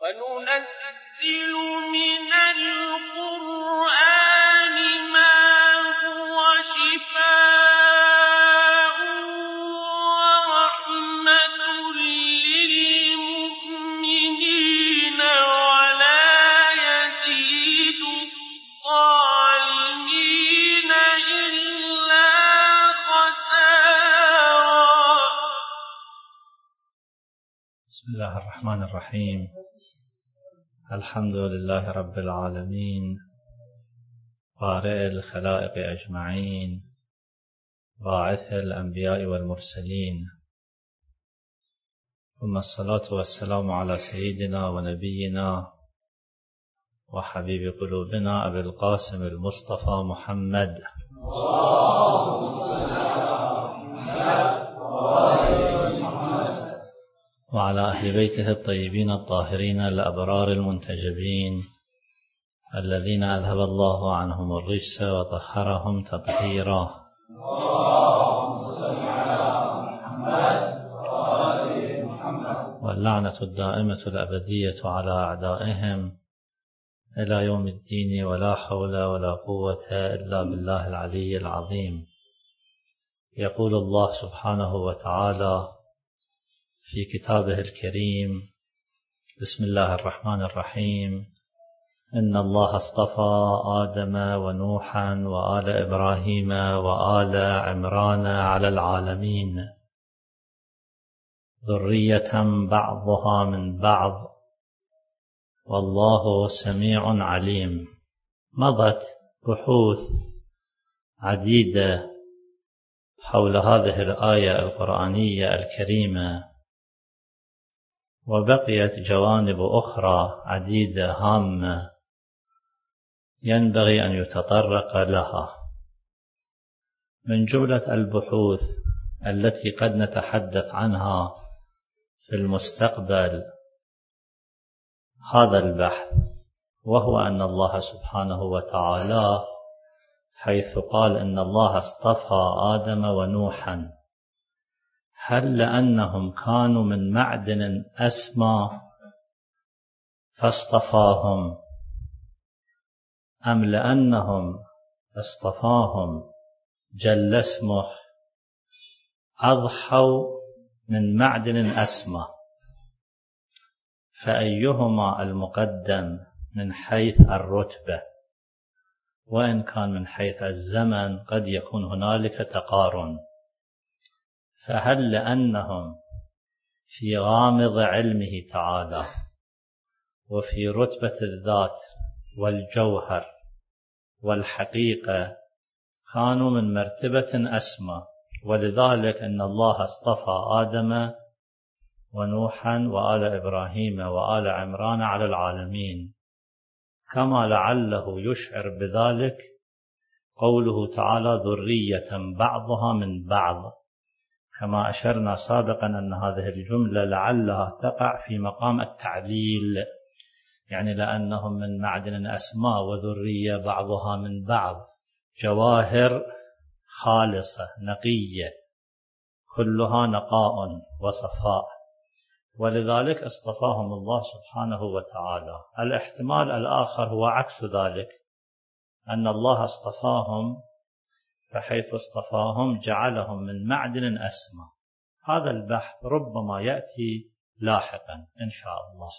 وننزل من القرآن ما هو شفاء ورحمة للمؤمنين ولا يزيد الظالمين إلا خسارا. بسم الله الرحمن الرحيم. الحمد لله رب العالمين، بارئ الخلائق أجمعين، باعث الأنبياء والمرسلين، ثم الصلاة والسلام على سيدنا ونبينا وحبيب قلوبنا أبي القاسم المصطفى محمد وعلى أهل بيته الطيبين الطاهرين الأبرار المنتجبين الذين أذهب الله عنهم الرجس وطهرهم تطهيرا. واللعنة الدائمة الأبدية على أعدائهم إلى يوم الدين، ولا حول ولا قوة إلا بالله العلي العظيم. يقول الله سبحانه وتعالى في كتابه الكريم: بسم الله الرحمن الرحيم. إن الله اصطفى آدم ونوحا وآل إبراهيم وآل عمران على العالمين ذرية بعضها من بعض والله سميع عليم. مضت بحوث عديدة حول هذه الآية القرآنية الكريمة، وبقيت جوانب أخرى عديدة هامة ينبغي أن يتطرق لها. من جملة البحوث التي قد نتحدث عنها في المستقبل هذا البحث، وهو أن الله سبحانه وتعالى حيث قال إن الله اصطفى آدم ونوحا، هل لأنهم كانوا من معدن أسمى فاصطفاهم، أم لأنهم اصطفاهم جل اسمه أضحوا من معدن أسمى؟ فأيهما المقدم من حيث الرتبة؟ وإن كان من حيث الزمن قد يكون هنالك تقارن. فهل لأنهم في غامض علمه تعالى وفي رتبة الذات والجوهر والحقيقة كانوا من مرتبة أسمى، ولذلك أن الله اصطفى آدم ونوحا وآل إبراهيم وآل عمران على العالمين، كما لعله يشعر بذلك قوله تعالى ذرية بعضها من بعض، كما أشرنا سابقا أن هذه الجملة لعلها تقع في مقام التعليل، يعني لأنهم من معدن أسمى وذرية بعضها من بعض، جواهر خالصة نقية كلها نقاء وصفاء، ولذلك اصطفاهم الله سبحانه وتعالى. الاحتمال الآخر هو عكس ذلك، أن الله اصطفاهم فحيث اصطفاهم جعلهم من معدن أسمى. هذا البحث ربما يأتي لاحقا إن شاء الله.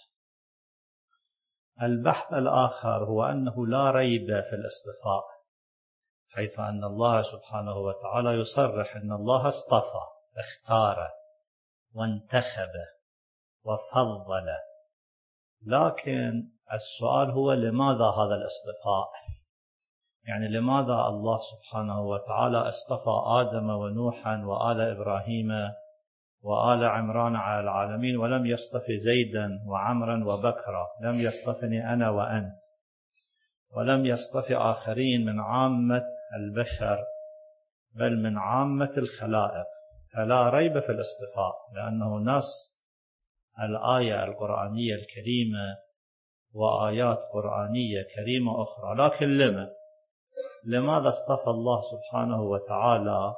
البحث الآخر هو أنه لا ريب في الاصطفاء، حيث أن الله سبحانه وتعالى يصرح أن الله اصطفى، اختار وانتخب وفضل. لكن السؤال هو لماذا هذا الاصطفاء؟ يعني لماذا الله سبحانه وتعالى اصطفى آدم ونوحا وآل إبراهيم وآل عمران على العالمين، ولم يصطفي زيدا وعمرا وبكرا، لم يصطفني أنا وأنت، ولم يصطفي آخرين من عامة البشر بل من عامة الخلائق؟ فلا ريب في الاصطفاء، لأنه نص الآية القرآنية الكريمة وآيات قرآنية كريمة أخرى. لكن لماذا اصطفى الله سبحانه وتعالى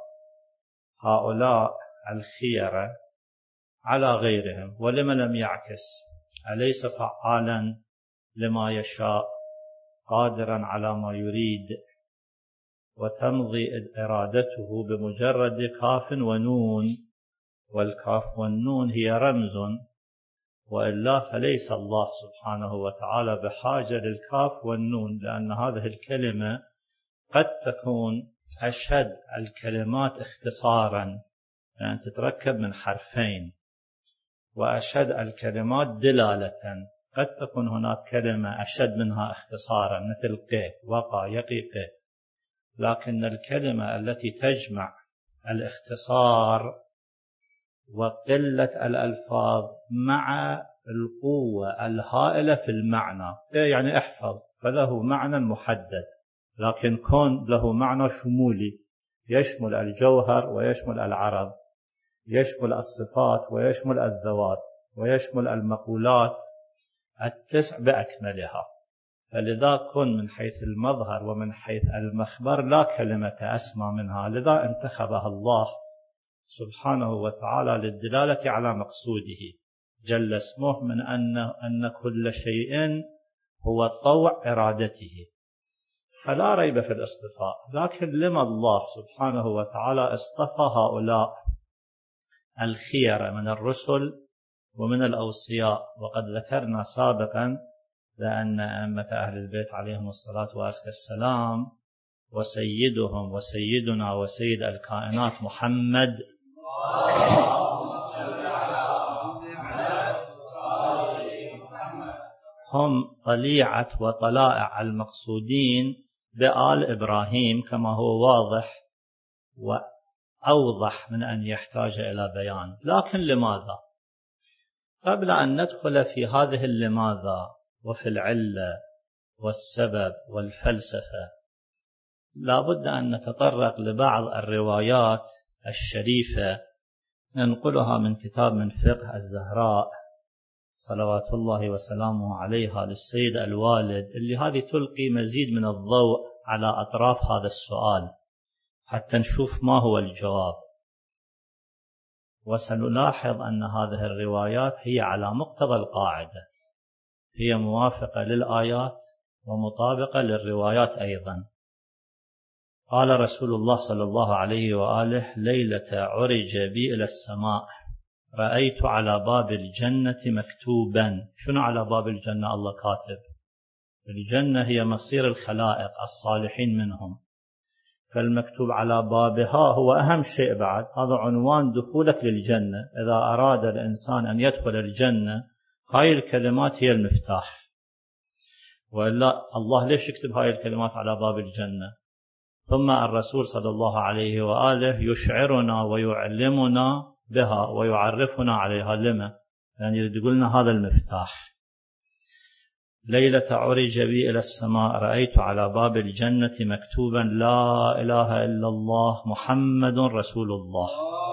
هؤلاء الخيرة على غيرهم؟ ولما لم يعكس أليس فعالا لما يشاء قادرا على ما يريد، وتمضي إرادته بمجرد كاف ونون، والكاف والنون هي رمز، وإلا فليس الله سبحانه وتعالى بحاجة للكاف والنون، لأن هذه الكلمة قد تكون أشهد الكلمات اختصارا، يعني تتركب من حرفين، وأشهد الكلمات دلالة، قد تكون هناك كلمة أشهد منها اختصارا مثل ق، وقع، يقي، ق، لكن الكلمة التي تجمع الاختصار وقلة الألفاظ مع القوة الهائلة في المعنى، يعني احفظ، فله معنى محدد، لكن كون له معنى شمولي يشمل الجوهر ويشمل العرض، يشمل الصفات ويشمل الذوات ويشمل المقولات التسع بأكملها. فلذا كن من حيث المظهر ومن حيث المخبر لا كلمة أسمى منها، لذا انتخبها الله سبحانه وتعالى للدلالة على مقصوده جل اسمه من أن كل شيء هو طوع إرادته، فلا ريب في الاصطفاء. لكن لما الله سبحانه وتعالى اصطفى هؤلاء الخير من الرسل ومن الأوصياء؟ وقد ذكرنا سابقا لأن أئمة أهل البيت عليهم الصلاة وأزكى السلام وسيدهم وسيدنا وسيد الكائنات محمد هم طليعة وطلائع المقصودين بآل إبراهيم كما هو واضح وأوضح من أن يحتاج إلى بيان. لكن لماذا؟ قبل أن ندخل في هذه اللماذا وفي العلة والسبب والفلسفة، لا بد أن نتطرق لبعض الروايات الشريفة ننقلها من كتاب من فقه الزهراء صلوات الله وسلامه عليها للسيد الوالد، اللي هذه تلقي مزيد من الضوء على أطراف هذا السؤال حتى نشوف ما هو الجواب. وسنلاحظ أن هذه الروايات هي على مقتضى القاعدة، هي موافقة للآيات ومطابقة للروايات أيضا. قال رسول الله صلى الله عليه وآله: ليلة عرج بي إلى السماء رأيت على باب الجنة مكتوبا. شنو على باب الجنة؟ الله كاتب. الجنة هي مصير الخلائق الصالحين منهم، فالمكتوب على بابها هو أهم شيء بعد، هذا عنوان دخولك للجنة. إذا أراد الإنسان أن يدخل الجنة هاي الكلمات هي المفتاح، وإلا الله ليش يكتب هاي الكلمات على باب الجنة؟ ثم الرسول صلى الله عليه وآله يشعرنا ويعلمنا بها ويعرفنا عليها. لما؟ يعني يقولنا هذا المفتاح. ليلة عرج بي إلى السماء رأيت على باب الجنة مكتوبا: لا إله إلا الله محمد رسول الله.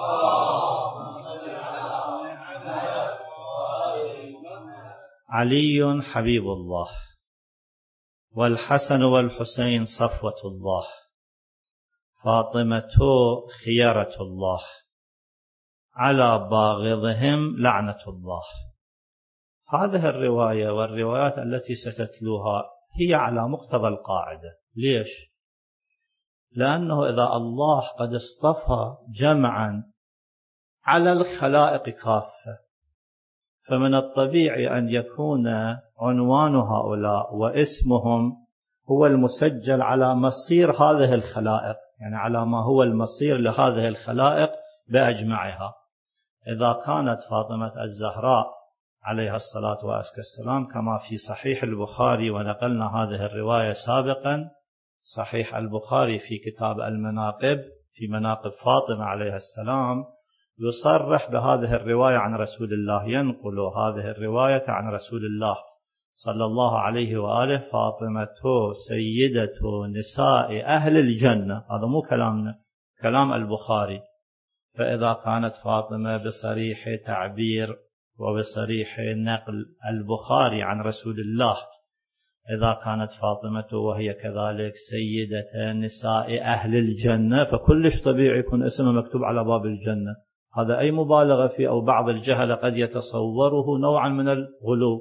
علي حبيب الله، والحسن والحسين صفوة الله، فاطمة خيرة الله، على باغضهم لعنة الله. هذه الرواية والروايات التي ستتلوها هي على مقتضى القاعدة. ليش؟ لأنه إذا الله قد اصطفى جمعا على الخلائق كافة، فمن الطبيعي أن يكون عنوان هؤلاء واسمهم هو المسجل على مصير هذه الخلائق، يعني على ما هو المصير لهذه الخلائق بأجمعها. إذا كانت فاطمة الزهراء عليها الصلاة وأزكى السلام كما في صحيح البخاري، ونقلنا هذه الرواية سابقا، صحيح البخاري في كتاب المناقب في مناقب فاطمة عليها السلام يصرح بهذه الرواية عن رسول الله، ينقل هذه الرواية عن رسول الله صلى الله عليه وآله: فاطمة سيدة نساء أهل الجنة. هذا مو كلامنا، كلام البخاري. فإذا كانت فاطمة بصريح تعبير وبصريح نقل البخاري عن رسول الله، إذا كانت فاطمة وهي كذلك سيدة نساء أهل الجنة، فكلش طبيعي يكون اسمه مكتوب على باب الجنة. هذا أي مبالغة فيه، أو بعض الجهل قد يتصوره نوعا من الغلو،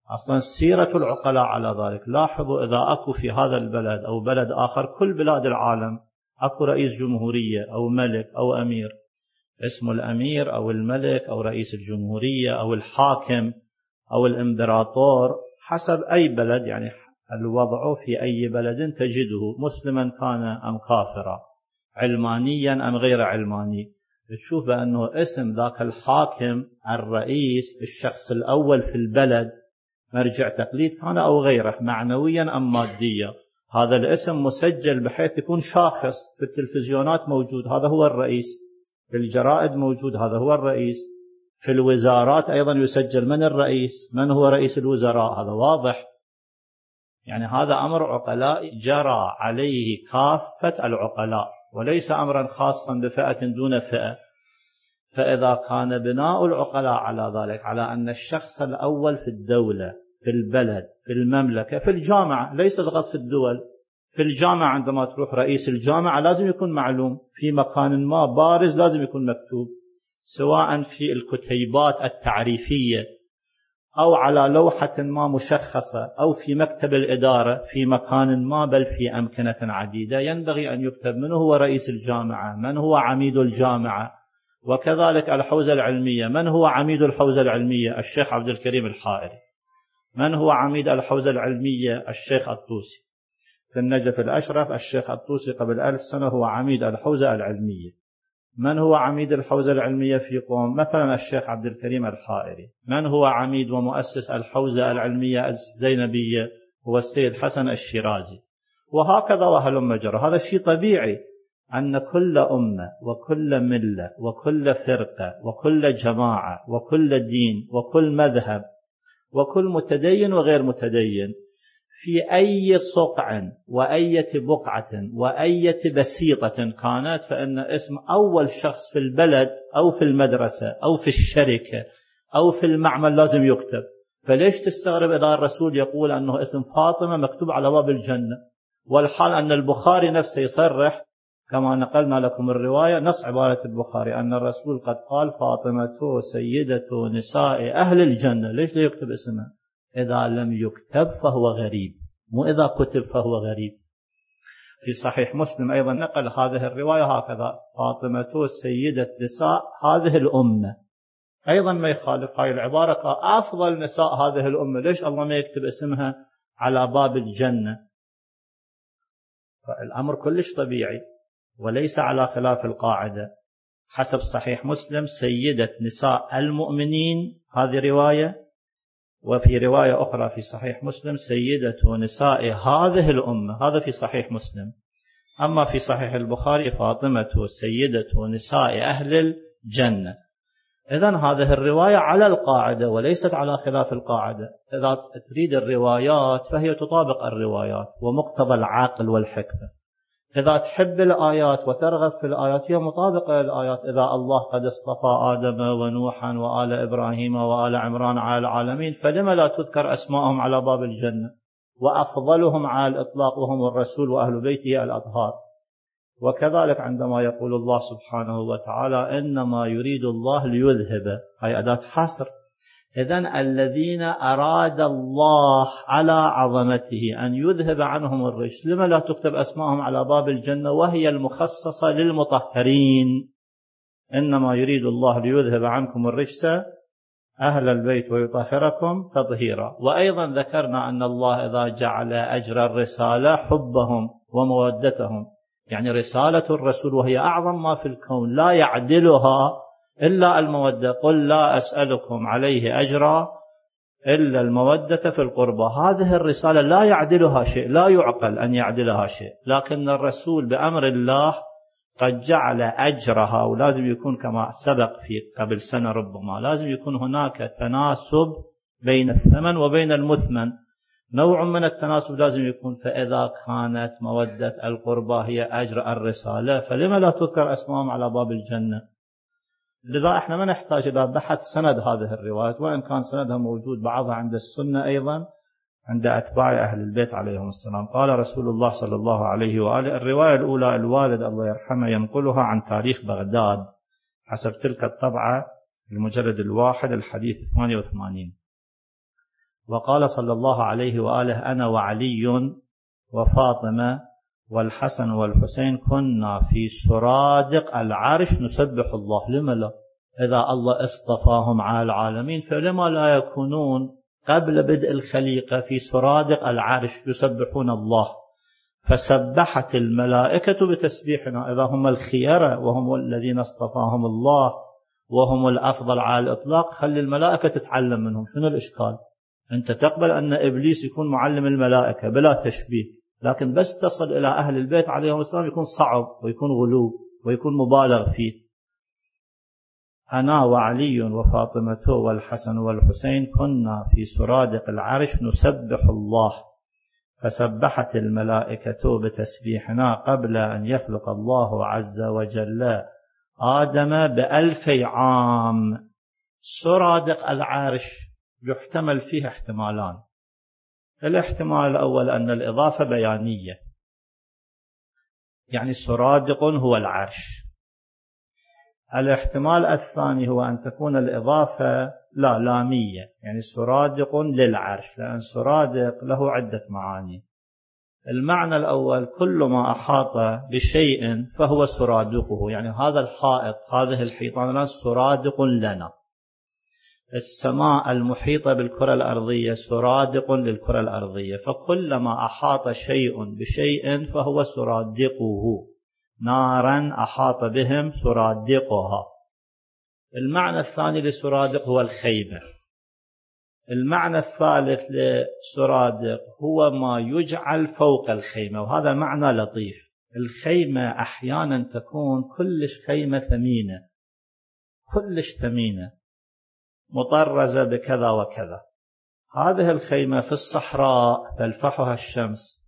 أصلا سيرة العقلاء على ذلك. لاحظوا إذا أكو في هذا البلد أو بلد آخر، كل بلاد العالم أكو رئيس جمهورية أو ملك أو أمير، اسمه الأمير أو الملك أو رئيس الجمهورية أو الحاكم أو الإمبراطور حسب أي بلد، يعني الوضع في أي بلد تجده مسلما كان أم كافرا، علمانيا أم غير علماني، تشوف بأنه اسم ذاك الحاكم الرئيس الشخص الأول في البلد مرجع تقليد كان أو غيره، معنويا أم ماديا، هذا الاسم مسجل بحيث يكون شاخص، في التلفزيونات موجود هذا هو الرئيس، في الجرائد موجود هذا هو الرئيس، في الوزارات أيضا يسجل من الرئيس، من هو رئيس الوزراء، هذا واضح. يعني هذا أمر عقلاء جرى عليه كافة العقلاء، وليس أمرا خاصا بفئة دون فئة. فإذا كان بناء العقلاء على ذلك، على أن الشخص الأول في الدولة، في البلد، في المملكة، في الجامعة، ليس فقط في الدول، في الجامعة عندما تروح رئيس الجامعة لازم يكون معلوم، في مكان ما بارز لازم يكون مكتوب، سواء في الكتيبات التعريفية أو على لوحة ما مشخصة أو في مكتب الإدارة في مكان ما، بل في أمكنة عديدة ينبغي أن يكتب من هو رئيس الجامعة، من هو عميد الجامعة، وكذلك الحوزة العلمية، من هو عميد الحوزة العلمية الشيخ عبد الكريم الحائري، من هو عميد الحوزة العلمية الشيخ الطوسي، في النجف الأشرف الشيخ الطوسي قبل 1000 سنة هو عميد الحوزة العلمية، من هو عميد الحوزة العلمية في قوم مثلا الشيخ عبد الكريم الحائري، من هو عميد ومؤسس الحوزة العلمية الزينبية هو السيد حسن الشيرازي، وهكذا وهلم جرى. هذا الشيء طبيعي أن كل أمة وكل ملة وكل فرقة وكل جماعة وكل دين وكل مذهب وكل متدين وغير متدين في أي صقع وأية بقعة وأية بسيطة كانت، فإن اسم أول شخص في البلد أو في المدرسة أو في الشركة أو في المعمل لازم يكتب. فليش تستغرب إذا الرسول يقول أنه اسم فاطمة مكتوب على باب الجنة، والحال أن البخاري نفسه يصرح كما نقلنا لكم الرواية، نص عبارة البخاري أن الرسول قد قال فاطمة سيدة نساء أهل الجنة. ليش لا يكتب اسمها؟ إذا لم يكتب فهو غريب، مو إذا كتب فهو غريب. في صحيح مسلم أيضا نقل هذه الرواية هكذا، فاطمة سيدة نساء هذه الأمة، أيضا ما يخالف هاي العبارة أفضل نساء هذه الأمة. ليش الله ما يكتب اسمها على باب الجنة؟ فالأمر كلش طبيعي وليس على خلاف القاعدة. حسب صحيح مسلم سيدة نساء المؤمنين هذه رواية، وفي رواية أخرى في صحيح مسلم سيدة نساء هذه الأمة، هذا في صحيح مسلم. أما في صحيح البخاري فاطمة سيدة نساء أهل الجنة. إذن هذه الرواية على القاعدة وليست على خلاف القاعدة. إذا تريد الروايات فهي تطابق الروايات ومقتضى العقل والحكمة. إذا تحب الآيات وترغب في الآيات هي مطابقة للآيات. إذا الله قد اصطفى آدم ونوحا وآل إبراهيم وآل عمران على العالمين، فلما لا تذكر أسماءهم على باب الجنة، وأفضلهم على الإطلاق وهم الرسول وأهل بيته الأطهار. وكذلك عندما يقول الله سبحانه وتعالى إنما يريد الله ليذهب، هي أداة حصر. إذن الذين أراد الله على عظمته أن يذهب عنهم الرجس، لما لا تكتب أسماءهم على باب الجنة وهي المخصصة للمطهرين؟ إنما يريد الله ليذهب عنكم الرجس أهل البيت ويطهركم تطهيرا. وأيضا ذكرنا أن الله إذا جعل أجر الرسالة حبهم ومودتهم، يعني رسالة الرسول وهي أعظم ما في الكون لا يعدلها إلا المودة. قل لا أسألكم عليه أجرا إلا المودة في القربى. هذه الرسالة لا يعدلها شيء، لا يعقل أن يعدلها شيء، لكن الرسول بأمر الله قد جعل أجرها، ولازم يكون كما سبق في قبل سنة ربما، لازم يكون هناك تناسب بين الثمن وبين المثمن، نوع من التناسب لازم يكون. فإذا كانت مودة القربى هي أجر الرسالة، فلما لا تذكر أسماءهم على باب الجنة؟ لذا احنا ما نحتاج إلى بحث سند هذه الروايات، وإن كان سندها موجود بعضها عند السنة أيضا عند أتباع أهل البيت عليهم السلام. قال رسول الله صلى الله عليه وآله. الرواية الأولى الوالد الله يرحمه ينقلها عن تاريخ بغداد حسب تلك الطبعة المجلد الواحد الحديث 88. وقال صلى الله عليه وآله: أنا وعلي وفاطمة والحسن والحسين كنا في سرادق العرش نسبح الله. لما لا؟ إذا الله اصطفاهم على العالمين فلما لا يكونون قبل بدء الخليقة في سرادق العرش يسبحون الله؟ فسبحت الملائكة بتسبيحنا. إذا هم الخيرة وهم الذين اصطفاهم الله وهم الأفضل على الإطلاق، خلي الملائكة تتعلم منهم. شنو الإشكال؟ أنت تقبل أن إبليس يكون معلم الملائكة بلا تشبيه، لكن بس تصل إلى أهل البيت عليهم السلام يكون صعب ويكون غلو ويكون مبالغ فيه. أنا وعلي وفاطمة والحسن والحسين كنا في سرادق العرش نسبح الله، فسبحت الملائكة بتسبيحنا قبل أن يخلق الله عز وجل آدم ب1000 عام. سرادق العرش يحتمل فيه احتمالان. الاحتمال الأول أن الإضافة بيانية، يعني سرادق هو العرش. الاحتمال الثاني هو أن تكون الإضافة لامية، يعني سرادق للعرش، لأن سرادق له عدة معاني. المعنى الأول: كل ما أحاط بشيء فهو سرادقه، يعني هذا الحائط، هذه الحيطان الآن سرادق لنا. السماء المحيطة بالكرة الأرضية سرادق للكرة الأرضية، فكلما أحاط شيء بشيء فهو سرادقه. نارا أحاط بهم سرادقها. المعنى الثاني لسرادق هو الخيمة. المعنى الثالث لسرادق هو ما يجعل فوق الخيمة، وهذا معنى لطيف. الخيمة أحيانا تكون كلش خيمة ثمينة، كلش ثمينة، مطرزة بكذا وكذا. هذه الخيمة في الصحراء تلفحها الشمس،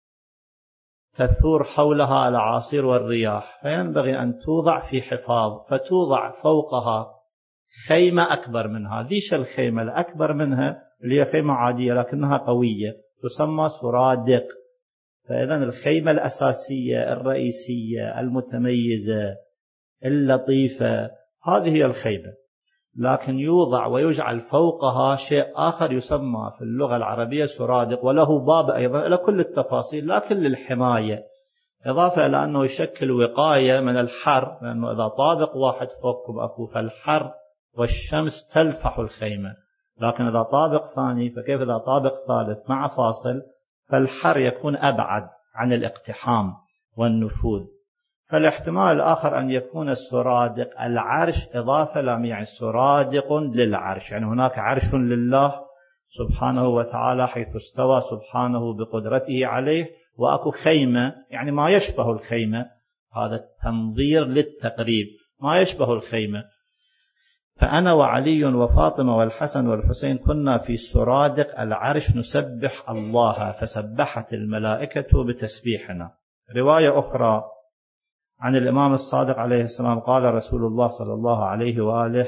تثور حولها الأعاصير والرياح، فينبغي أن توضع في حفاظ، فتوضع فوقها خيمة أكبر منها. ديش الخيمة الأكبر منها اللي هي خيمة عادية لكنها قوية تسمى سرادق. فإذا الخيمة الأساسية الرئيسية المتميزة اللطيفة هذه هي الخيمة، لكن يوضع ويجعل فوقها شيء آخر يسمى في اللغة العربية سرادق، وله باب أيضا إلى كل التفاصيل لكن للحماية، إضافة إلى أنه يشكل وقاية من الحر، لأنه إذا طابق واحد فوقكم أكو فالحر والشمس تلفح الخيمة، لكن إذا طابق ثاني فكيف إذا طابق ثالث مع فاصل، فالحر يكون أبعد عن الاقتحام والنفوذ. فالاحتمال الآخر أن يكون السرادق العرش إضافة لامية، يعني سرادق للعرش، يعني هناك عرش لله سبحانه وتعالى حيث استوى سبحانه بقدرته عليه، وأكو خيمة يعني ما يشبه الخيمة، هذا التنظير للتقريب، ما يشبه الخيمة. فأنا وعلي وفاطمة والحسن والحسين كنا في سرادق العرش نسبح الله، فسبحت الملائكة بتسبيحنا. رواية أخرى عن الإمام الصادق عليه السلام قال رسول الله صلى الله عليه وآله: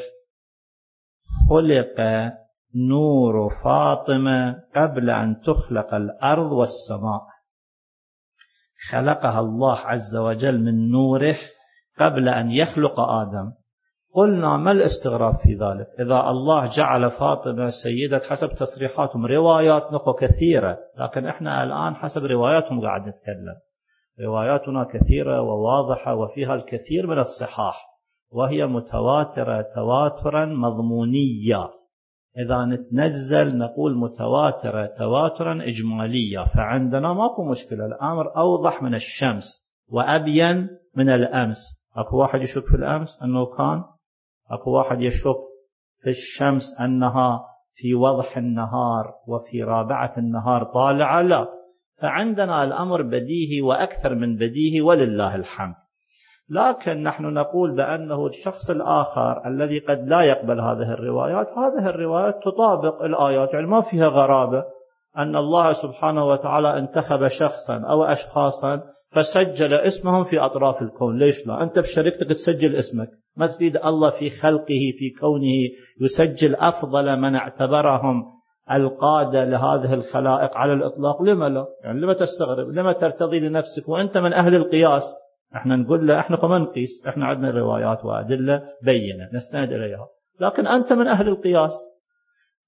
خلق نور فاطمة قبل أن تخلق الأرض والسماء. خلقها الله عز وجل من نوره قبل أن يخلق آدم. قلنا: ما الاستغراب في ذلك؟ إذا الله جعل فاطمة سيدة حسب تصريحاتهم، روايات نقو كثيرة، لكن إحنا الآن حسب رواياتهم قاعد نتكلم. رواياتنا كثيرة وواضحة وفيها الكثير من الصحاح، وهي متواترة تواترا مضمونيا. إذا نتنزل نقول متواترة تواترا إجماليا، فعندنا ماكو مشكلة، الأمر أوضح من الشمس وأبين من الأمس. أكو واحد يشك في الأمس أنه كان، أكو واحد يشك في الشمس أنها في وضح النهار وفي رابعة النهار طالعة، لا، فعندنا الأمر بديهي وأكثر من بديهي ولله الحمد. لكن نحن نقول بأنه الشخص الآخر الذي قد لا يقبل هذه الروايات، هذه الروايات تطابق الآيات، يعني ما فيها غرابة أن الله سبحانه وتعالى انتخب شخصا أو أشخاصا فسجل اسمهم في أطراف الكون. ليش لا؟ أنت بشركتك تسجل اسمك، ما تريد الله في خلقه في كونه يسجل أفضل من اعتبرهم القادة لهذه الخلائق على الإطلاق؟ لما لا؟ يعني لما تستغرب؟ لما ترتضي لنفسك وأنت من أهل القياس؟ احنا نقول له احنا كمان نقيس، احنا عندنا روايات وأدلة بينة نستند إليها، لكن أنت من أهل القياس.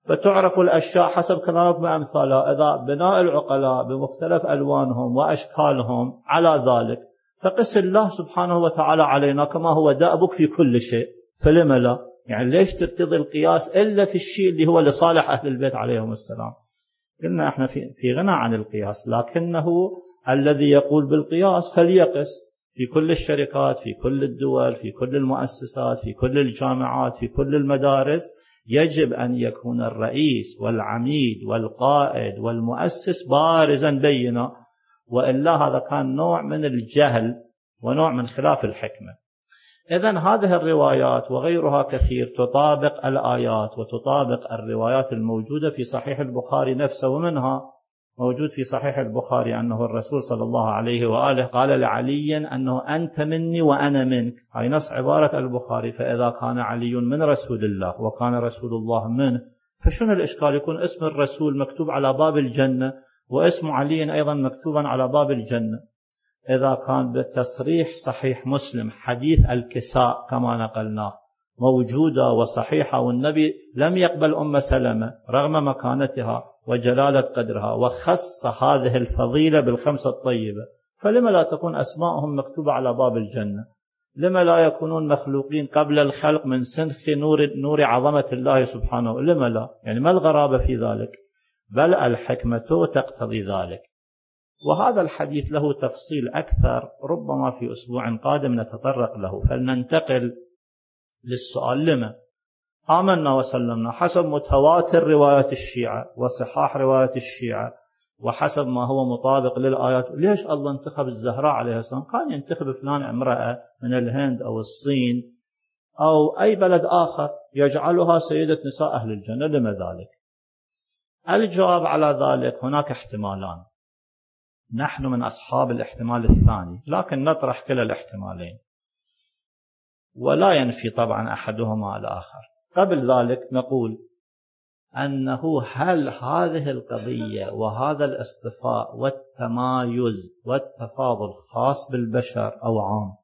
فتعرف الأشياء حسب كلامك بأمثالها. إذا بناء العقلاء بمختلف ألوانهم وأشكالهم على ذلك، فقس الله سبحانه وتعالى علينا كما هو دأبك في كل شيء، فلما لا؟ يعني ليش ترتضي القياس إلا في الشيء اللي هو لصالح أهل البيت عليهم السلام؟ قلنا احنا في غنى عن القياس، لكنه الذي يقول بالقياس فليقس في كل الشركات، في كل الدول، في كل المؤسسات، في كل الجامعات، في كل المدارس. يجب أن يكون الرئيس والعميد والقائد والمؤسس بارزا بينا، وإلا هذا كان نوع من الجهل ونوع من خلاف الحكمة. إذن هذه الروايات وغيرها كثير تطابق الآيات وتطابق الروايات الموجودة في صحيح البخاري نفسه، ومنها موجود في صحيح البخاري أنه الرسول صلى الله عليه وآله قال لعلي أنه أنت مني وأنا منك. هاي نص عبارة البخاري. فإذا كان علي من رسول الله وكان رسول الله منه، فشنو الإشكال يكون اسم الرسول مكتوب على باب الجنة واسم علي أيضا مكتوبا على باب الجنة؟ إذا كان بالتصريح صحيح مسلم حديث الكساء كما نقلناه موجودة وصحيحة، والنبي لم يقبل أم سلمة رغم مكانتها وجلالة قدرها، وخص هذه الفضيلة بالخمسة الطيبة، فلما لا تكون أسماءهم مكتوبة على باب الجنة؟ لما لا يكونون مخلوقين قبل الخلق من سنخ نور عظمة الله سبحانه؟ لما لا؟ يعني ما الغرابة في ذلك؟ بل الحكمة تقتضي ذلك. وهذا الحديث له تفصيل أكثر، ربما في أسبوع قادم نتطرق له. فلننتقل للسؤال: لما آمنا وسلمنا حسب متواتر روايات الشيعة وصحاح روايات الشيعة وحسب ما هو مطابق للآيات؟ ليش الله انتخب الزهراء عليه السلام؟ كان ينتخب فلان امرأة من الهند أو الصين أو أي بلد آخر يجعلها سيدة نساء أهل الجنة، لما ذلك؟ الجواب على ذلك هناك احتمالان، نحن من أصحاب الاحتمال الثاني، لكن نطرح كلا الاحتمالين ولا ينفي طبعا أحدهما الآخر. قبل ذلك نقول أنه هل هذه القضية وهذا الاصطفاء والتمايز والتفاضل خاص بالبشر أو عام؟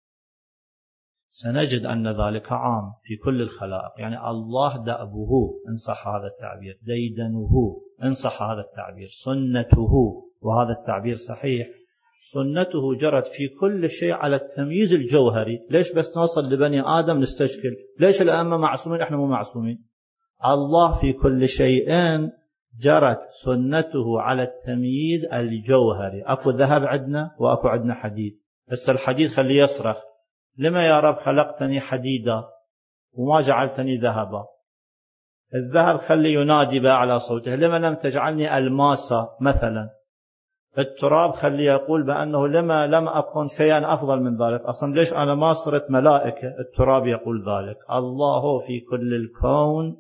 سنجد أن ذلك عام في كل الخلائق. يعني الله دأبه إن صح هذا التعبير، ديدنه إن صح هذا التعبير، سنته وهذا التعبير صحيح، سنته جرت في كل شيء على التمييز الجوهري. ليش بس نوصل لبني آدم نستشكل؟ ليش الأئمة معصومين إحنا مو معصومين؟ الله في كل شيء جرت سنته على التمييز الجوهري. أكو ذهب عندنا وأكو عندنا حديد، بس الحديد خليه يصرخ: لما يا رب خلقتني حديدا وما جعلتني ذهبا؟ الذهب خليه ينادي بأعلى صوته: لما لم تجعلني ألماسا مثلا؟ التراب خليه يقول بأنه لما لم أكن شيئا أفضل من ذلك؟ أصلا ليش أنا ما صرت ملائكة؟ التراب يقول ذلك. الله في كل الكون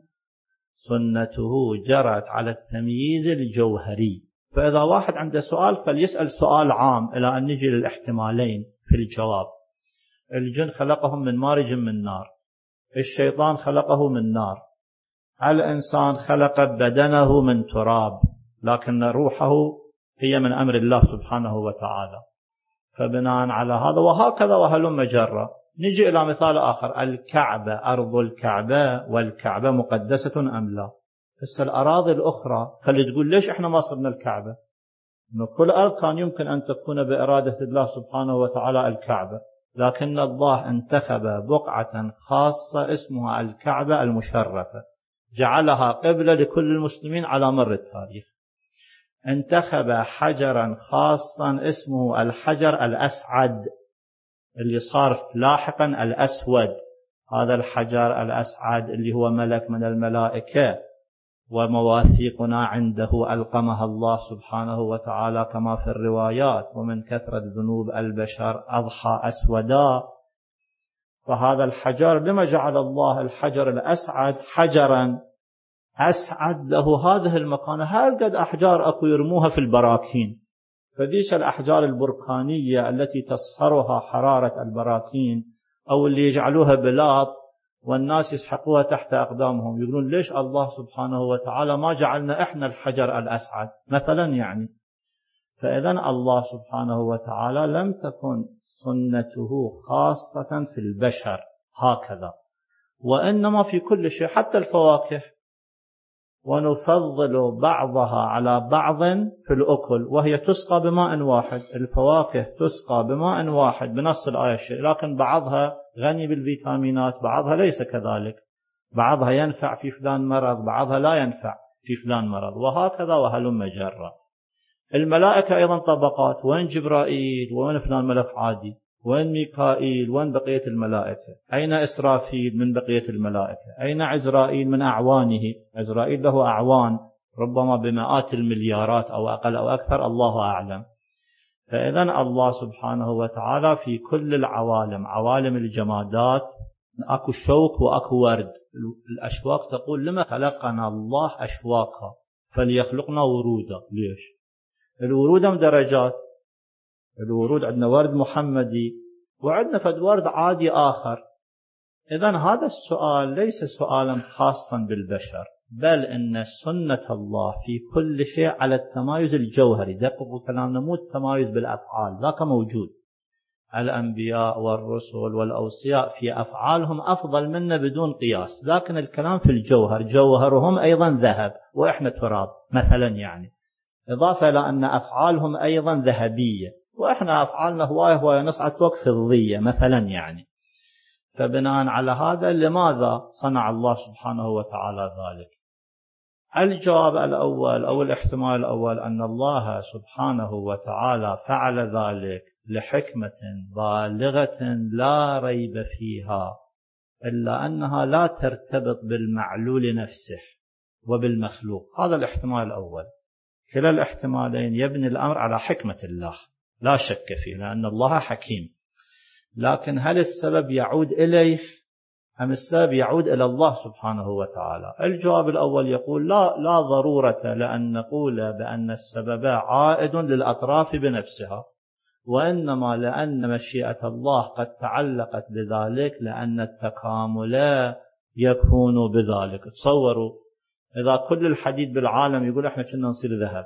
سنته جرت على التمييز الجوهري. فإذا واحد عنده سؤال فليسأل سؤال عام إلى أن نجي للاحتمالين في الجواب. الجن خلقهم من مارج من نار، الشيطان خلقه من نار، الإنسان خلق بدنه من تراب، لكن روحه هي من أمر الله سبحانه وتعالى. فبناء على هذا وهكذا وهلم جرة. نجي إلى مثال آخر: الكعبة، أرض الكعبة والكعبة مقدسة أم لا؟ بس الأراضي الأخرى خلي تقول ليش إحنا ما صرنا الكعبة؟ إنه كل أرض كان يمكن أن تكون بإرادة الله سبحانه وتعالى الكعبة، لكن الله انتخب بقعة خاصة اسمها الكعبة المشرفة، جعلها قبلة لكل المسلمين على مر التاريخ. انتخب حجرا خاصا اسمه الحجر الأسعد اللي صار لاحقا الأسود. هذا الحجر الأسعد اللي هو ملك من الملائكة، ومواثيقنا عنده ألقمها الله سبحانه وتعالى كما في الروايات: ومن كثرة ذنوب البشر أضحى أسودا. فهذا الحجر لما جعل الله الحجر الأسعد حجرا أسعد له هذه المكانة؟ هل قد أحجار أكو يرموها في البراكين، فذيش الأحجار البركانية التي تصهرها حرارة البراكين، أو اللي يجعلوها بلاط والناس يسحقوها تحت أقدامهم، يقولون ليش الله سبحانه وتعالى ما جعلنا إحنا الحجر الأسعد مثلا؟ يعني فإذن الله سبحانه وتعالى لم تكن سنته خاصة في البشر هكذا، وإنما في كل شيء، حتى الفواكه. ونفضل بعضها على بعض في الأكل، وهي تسقى بماء واحد. الفواكه تسقى بماء واحد بنص الآية الشيء، لكن بعضها غني بالفيتامينات، بعضها ليس كذلك، بعضها ينفع في فلان مرض، بعضها لا ينفع في فلان مرض، وهكذا وهلم جرا. الملائكة أيضا طبقات، وين جبرائيل، وين فلان ملك عادي، وين ميكائيل، وين بقية الملائكة، أين إسرافيل من بقية الملائكة، أين عزرائيل من أعوانه. عزرائيل له أعوان ربما بمئات المليارات أو أقل أو أكثر، الله أعلم. فإذن الله سبحانه وتعالى في كل العوالم، عوالم الجمادات، أكو شوك وأكو ورد. الأشواك تقول لما خلقنا الله أشواكا فليخلقنا ورودا. ليش؟ الورود درجات، الورود عندنا ورد محمدي وعندنا فد ورد عادي آخر. إذن هذا السؤال ليس سؤالا خاصا بالبشر، بل إن سنة الله في كل شيء على التمايز الجوهري. دققوا كلامنا، مو التمايز بالأفعال، ذاك موجود. الأنبياء والرسل والأوصياء في أفعالهم أفضل منا بدون قياس، لكن الكلام في الجوهر، جوهرهم أيضا ذهب وإحنا تراب مثلا، يعني إضافة إلى أن أفعالهم أيضا ذهبية وإحنا أفعالنا هواية نصعد فوق فضية مثلا يعني. فبناء على هذا لماذا صنع الله سبحانه وتعالى ذلك؟ الجواب الأول أو الاحتمال الأول أن الله سبحانه وتعالى فعل ذلك لحكمة بالغة لا ريب فيها، إلا أنها لا ترتبط بالمعلول نفسه وبالمخلوق. هذا الاحتمال الأول. كلا الاحتمالين يبني الأمر على حكمة الله لا شك فيه، لأن الله حكيم. لكن هل السبب يعود إليه أم السبب يعود إلى الله سبحانه وتعالى؟ الجواب الأول يقول لا ضرورة لأن نقول بأن السبب عائد للأطراف بنفسها، وإنما لأن مشيئة الله قد تعلقت بذلك، لأن التكامل يكون بذلك. تصوروا إذا كل الحديد بالعالم يقول إحنا كنا نصير ذهب،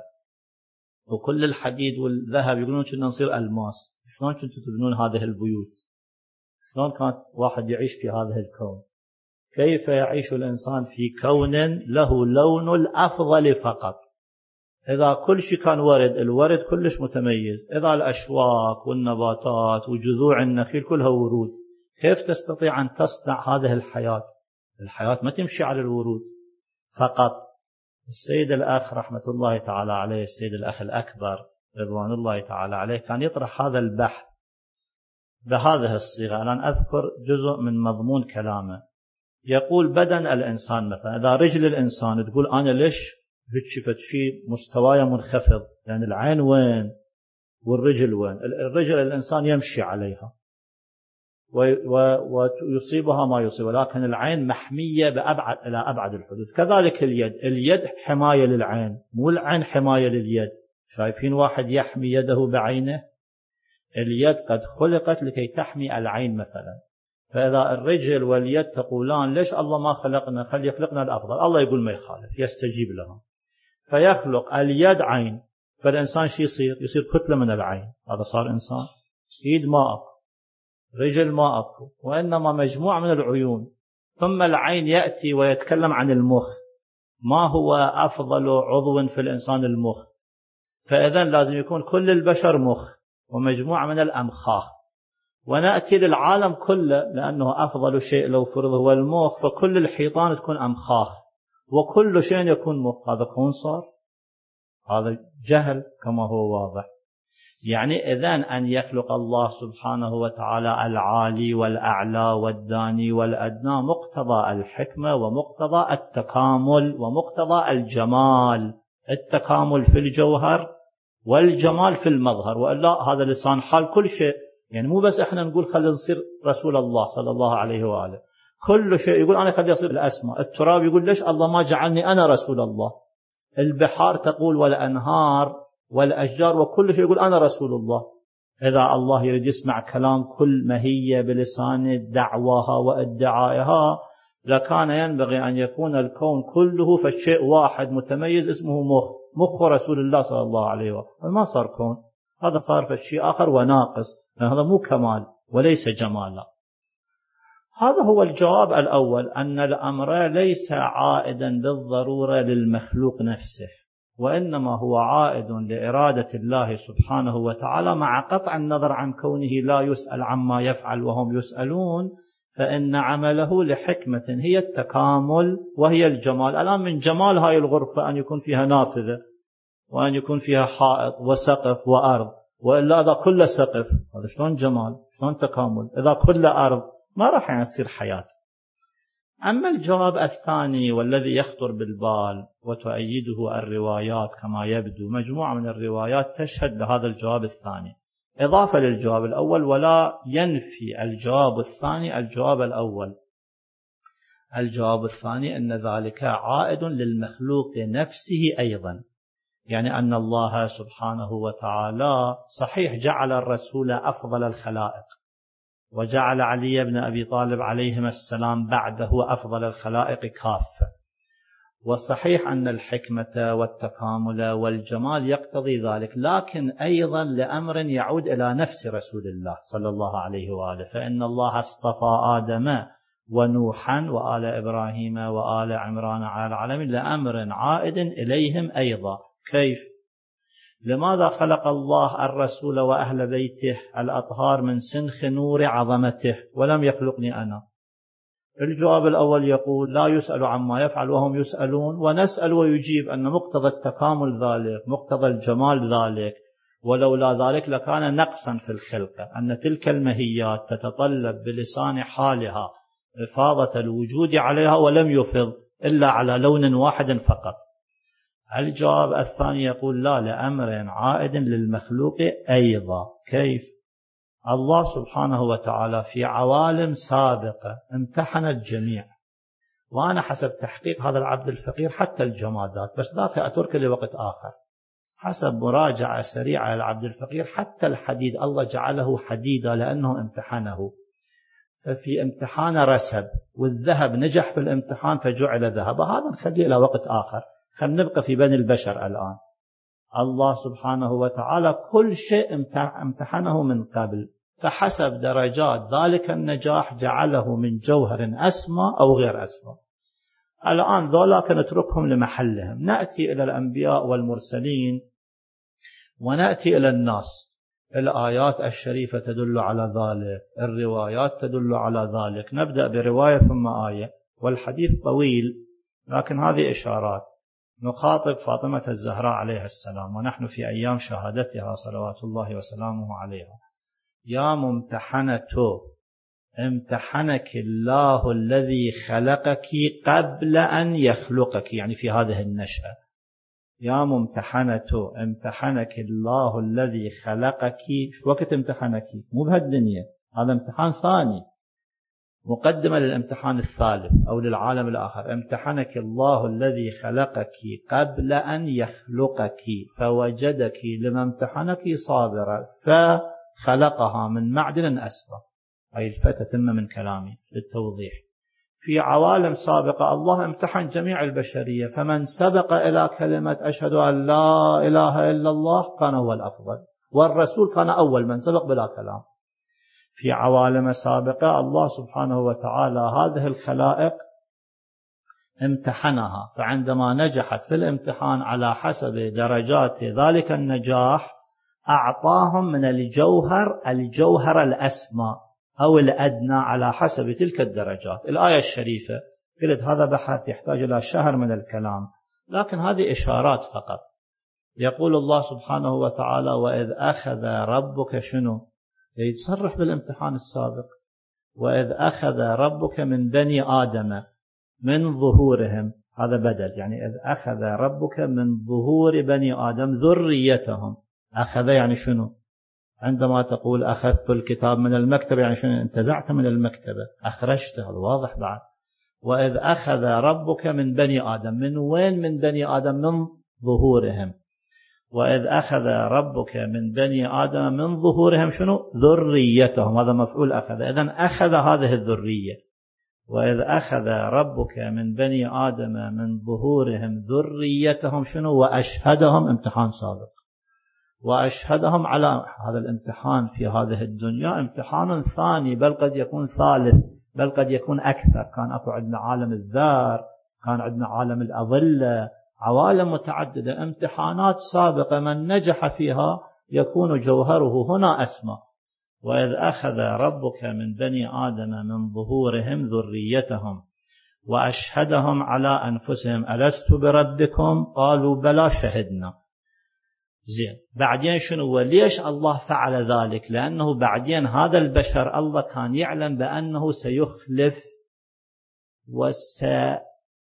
وكل الحديد والذهب يقولون كنا نصير ألماس، شلون كنتوا تبنون هذه البيوت؟ شلون كانت واحد يعيش في هذا الكون؟ كيف يعيش الإنسان في كون له لون الأفضل فقط؟ إذا كل شيء كان ورد، الورد كلش متميز، إذا الأشواك والنباتات وجذوع النخيل كلها ورود، كيف تستطيع أن تصنع هذه الحياة؟ الحياة ما تمشي على الورود فقط. السيد الأخ رحمة الله تعالى عليه، السيد الأخ الأكبر رضوان الله تعالى عليه، كان يطرح هذا البحث بهذه الصيغة. الآن أذكر جزء من مضمون كلامه. يقول بدن الإنسان مثلا، إذا رجل الإنسان تقول أنا ليش هيك شفت شيء مستواي منخفض، يعني العين وين والرجل وين؟ الرجل الإنسان يمشي عليها ويصيبها ما يصيب، لكن العين محمية إلى أبعد الحدود. كذلك اليد حماية للعين، مو العين حماية لليد. شايفين واحد يحمي يده بعينه؟ اليد قد خلقت لكي تحمي العين مثلا. فإذا الرجل واليد تقولان ليش الله ما خلقنا، خلي يخلقنا الأفضل، الله يقول ما يخالف، يستجيب لهم فيخلق اليد عين. فالإنسان شي يصير كتلة من العين، هذا صار إنسان. إيد ما أكو، رجل ما أكو، وإنما مجموعة من العيون. ثم العين يأتي ويتكلم عن المخ، ما هو أفضل عضو في الإنسان؟ المخ. فإذن لازم يكون كل البشر مخ ومجموعة من الأمخاخ، ونأتي للعالم كله لأنه أفضل شيء لو فرض هو المخ، فكل الحيطان تكون أمخاخ وكل شيء يكون مخ. هذا كون صار؟ هذا جهل كما هو واضح. يعني إذن أن يخلق الله سبحانه وتعالى العالي والأعلى والداني والأدنى مقتضى الحكمة ومقتضى التكامل ومقتضى الجمال، التكامل في الجوهر والجمال في المظهر، وإلا هذا لسان حال كل شيء. يعني مو بس إحنا نقول خلي نصير رسول الله صلى الله عليه وآله، كل شيء يقول أنا خلي أصير الأسماء. التراب يقول ليش الله ما جعلني أنا رسول الله؟ البحار تقول والأنهار والأشجار وكل شيء يقول أنا رسول الله. إذا الله يريد يسمع كلام كل مهية بلسان دعواها وادعائها، لكان ينبغي أن يكون الكون كله فالشيء واحد متميز اسمه مخ رسول الله صلى الله عليه وآله. ما صار كون، هذا صار فالشيء آخر وناقص، هذا مو كمال وليس جمالا. هذا هو الجواب الأول، أن الأمر ليس عائدا بالضرورة للمخلوق نفسه، وإنما هو عائد لإرادة الله سبحانه وتعالى، مع قطع النظر عن كونه لا يسأل عما يفعل وهم يسألون، فإن عمله لحكمة هي التكامل وهي الجمال. الآن من جمال هاي الغرفة أن يكون فيها نافذة، وأن يكون فيها حائط وسقف وأرض، وإلا إذا كل سقف هذا شلون جمال، شلون تكامل؟ إذا كل أرض ما راح يصير حياة. أما الجواب الثاني والذي يخطر بالبال وتؤيده الروايات، كما يبدو مجموعة من الروايات تشهد لهذا الجواب الثاني إضافة للجواب الأول، ولا ينفي الجواب الثاني الجواب الأول. الجواب الثاني أن ذلك عائد للمخلوق نفسه أيضا، يعني أن الله سبحانه وتعالى صحيح جعل الرسول أفضل الخلائق، وجعل علي بن أبي طالب عليهما السلام بعده أفضل الخلائق كافة، والصحيح أن الحكمة والتكامل والجمال يقتضي ذلك، لكن أيضا لأمر يعود إلى نفس رسول الله صلى الله عليه وآله، فإن الله اصطفى آدم ونوحا وآل إبراهيم وآل عمران على العالمين لأمر عائد إليهم أيضا. كيف؟ لماذا خلق الله الرسول وأهل بيته الأطهار من سنخ نور عظمته ولم يخلقني أنا؟ الجواب الأول يقول لا يسأل عما يفعل وهم يسألون، ونسأل ويجيب أن مقتضى التكامل ذلك، مقتضى الجمال ذلك، ولولا ذلك لكان نقصا في الخلقة، أن تلك المهيات تتطلب بلسان حالها إفاضة الوجود عليها، ولم يفض إلا على لون واحد فقط. الجواب الثاني يقول لا، لأمر عائد للمخلوق أيضا. كيف؟ الله سبحانه وتعالى في عوالم سابقة امتحن الجميع، وأنا حسب تحقيق هذا العبد الفقير حتى الجمادات، بس ذاك أترك لوقت آخر، حسب مراجعة سريعة للعبد الفقير حتى الحديد الله جعله حديدا لأنه امتحنه، ففي امتحان رسب، والذهب نجح في الامتحان فجعل ذهب. هذا نخليه إلى وقت آخر، خلينا نبقى في بني البشر الآن. الله سبحانه وتعالى كل شيء امتحنه من قبل، فحسب درجات ذلك النجاح جعله من جوهر أسمى أو غير أسمى. الآن ذولاك نتركهم لمحلهم، نأتي إلى الأنبياء والمرسلين ونأتي إلى الناس. الآيات الشريفة تدل على ذلك، الروايات تدل على ذلك. نبدأ برواية ثم آية، والحديث طويل لكن هذه إشارات. نخاطب فاطمة الزهراء عليها السلام ونحن في أيام شهادتها صلوات الله وسلامه عليها: يا ممتحنة، امتحنك الله الذي خلقك قبل أن يخلقك، يعني في هذه النشأة. يا ممتحنة، امتحنك الله الذي خلقك. شو وقت امتحنك؟ مو بهالدنيا، هذا امتحان ثاني، مقدمة للامتحان الثالث أو للعالم الآخر. امتحنك الله الذي خلقك قبل أن يخلقك فوجدك لما امتحنك صابرة فخلقها من معدن أسفل. أي الفتى تم من كلامي للتوضيح. في عوالم سابقة الله امتحن جميع البشرية، فمن سبق إلى كلمة أشهد أن لا إله إلا الله كان هو الأفضل، والرسول كان أول من سبق بلا كلام. في عوالم سابقة الله سبحانه وتعالى هذه الخلائق امتحنها، فعندما نجحت في الامتحان على حسب درجات ذلك النجاح أعطاهم من الجوهر الأسمى أو الأدنى على حسب تلك الدرجات. الآية الشريفة قلت هذا بحث يحتاج إلى شهر من الكلام، لكن هذه إشارات فقط. يقول الله سبحانه وتعالى: وإذ أخذ ربك شنو؟ يتصرح بالامتحان السابق. وإذ أخذ ربك من بني آدم من ظهورهم، هذا بدل، يعني إذ أخذ ربك من ظهور بني آدم ذريتهم. أخذ يعني شنو؟ عندما تقول أخذت الكتاب من المكتبة يعني شنو؟ انتزعت من المكتبة، أخرجته، هذا واضح بعد. وإذ أخذ ربك من بني آدم، من وين من بني آدم؟ من ظهورهم. وإذ أخذ ربك من بني آدم من ظهورهم شنو؟ ذريتهم، هذا مفعول أخذ، إذن أخذ هذه الذرية. وإذ أخذ ربك من بني آدم من ظهورهم ذريتهم شنو؟ وأشهدهم، امتحان سابق، وأشهدهم على هذا الامتحان في هذه الدنيا، امتحان ثاني بل قد يكون ثالث بل قد يكون أكثر. كان أكو عندنا عالم الذر، كان عندنا عالم الأظلة، عوالم متعددة، امتحانات سابقة من نجح فيها يكون جوهره هنا أسمى. وإذ أخذ ربك من بني آدم من ظهورهم ذريتهم وأشهدهم على أنفسهم ألست بربكم قالوا بلى شهدنا. زين، بعدين شنو؟ ليش الله فعل ذلك؟ لأنه بعدين هذا البشر الله كان يعلم بأنه سيخلف وسيحول